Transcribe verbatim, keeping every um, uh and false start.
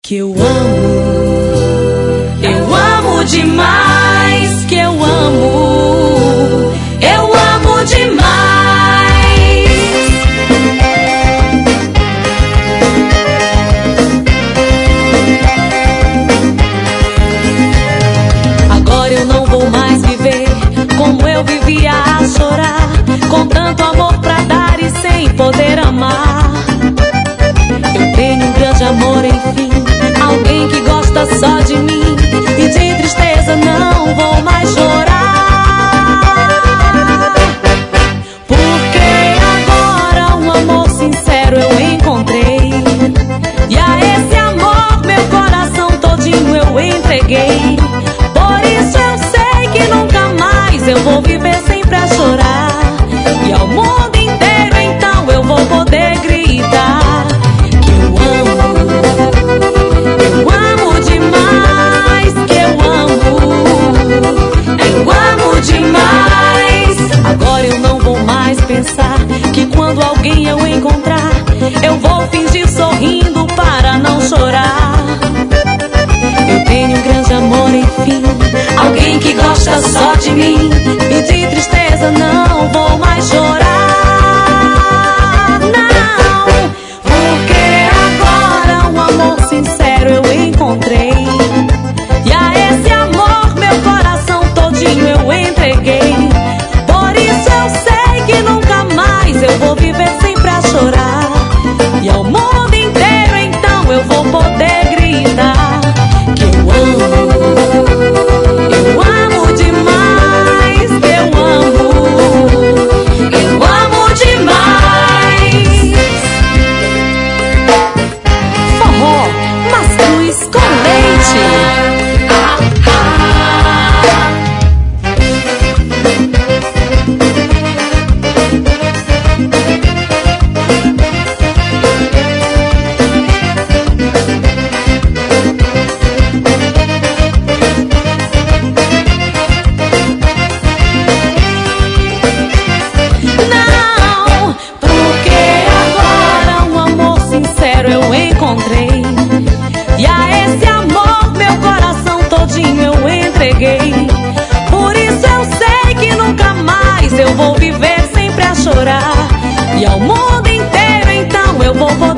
Que eu amo, eu amo demais, que eu amo, eu amo demais. Agora eu não vou mais viver como eu vivia a chorar, com tanto amor pra dar e sem poder amar. Eu tenho um grande amor, enfim, alguém que gosta só de mim, e de tristeza não vou mais chorar. Porque agora um amor sincero eu encontrei, e a esse amor meu coração todinho eu entreguei. Por isso eu sei que nunca mais eu vou viver sempre a chorar, e ao mundo inteiro então eu vou poder gritar. Pensar que quando alguém eu encontrar, eu vou fingir sorrindo para não chorar. Eu tenho um grande amor, enfim, alguém que gosta só de mim, e de tristeza não vou mais chorar. Não, porque agora um amor sincero eu encontrei, e a esse amor meu coração todinho eu entreguei. Por isso eu sei que nunca mais eu vou viver sempre a chorar, e ao mundo inteiro então eu vou poder gritar que eu amo, eu amo demais, que eu amo, eu amo demais. Forró, Mastruz com leite. E a esse amor meu coração todinho eu entreguei. Por isso eu sei que nunca mais eu vou viver sempre a chorar, e ao mundo inteiro então eu vou